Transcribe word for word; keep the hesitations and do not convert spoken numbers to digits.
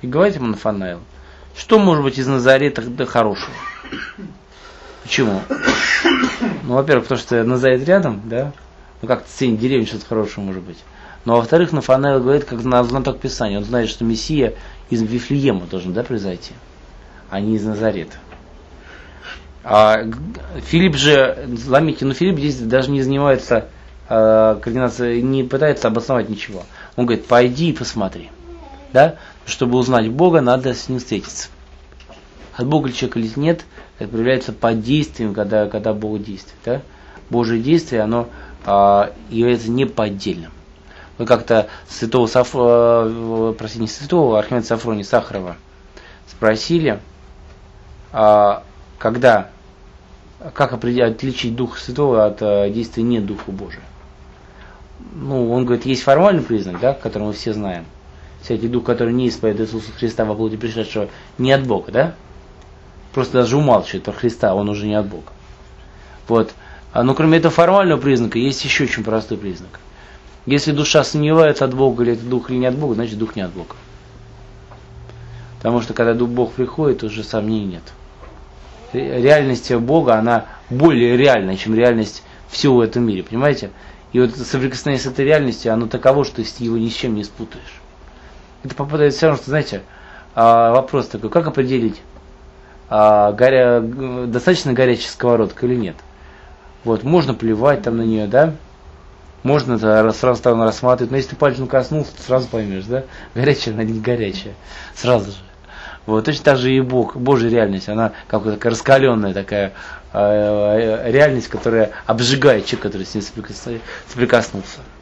И говорит ему Нафанаил, что может быть из Назарета хорошего? Почему? Ну, во-первых, потому что Назарет рядом, да? Ну, как-то в тени деревни что-то хорошее может быть. Но, во-вторых, Нафанаил говорит, как знаток Писания. Он знает, что Мессия из Вифлеема должен, да, произойти, а не из Назарета. А Филипп же, заметьте, ну Филипп здесь даже не занимается э, координацией, не пытается обосновать ничего. Он говорит, пойди и посмотри. Да? Чтобы узнать Бога, надо с ним встретиться. От Бога ли человек или нет, это проявляется под действием, когда, когда Бог действует. Да? Божье действие, оно э, является неподдельным. Вы как-то святого Сафро, простите, не святого, Архимандрита Сафрония Сахарова спросили, э, когда, как отличить Духа Святого от э, действия не Духа Божия. Ну, он говорит, есть формальный признак, да, который мы все знаем. Всякий дух, который не исповедует Иисуса Христа во плоти пришедшего, не от Бога, да? Просто даже умалчивает про Христа, он уже не от Бога. Вот. Но кроме этого формального признака, есть еще очень простой признак. Если душа сомневается, от Бога или это дух или не от Бога, значит дух не от Бога. Потому что когда дух Бог приходит, уже сомнений нет. Реальность Бога, она более реальная, чем реальность всего в этом мире, понимаете? И вот соприкосновение с этой реальностью, оно таково, что ты его ни с чем не спутаешь. Это попадает все равно, что, знаете, вопрос такой, как определить, горя... достаточно горячая сковородка или нет? Вот, можно плевать там на нее, да? Можно это сразу там рассматривать, но если ты пальцем коснулся, ты сразу поймешь, да? Горячая, она не горячая. Сразу же. Вот, точно так же и Бог, Божья реальность, она как такая раскаленная такая э, реальность, которая обжигает человека, который с ним соприкоснулся.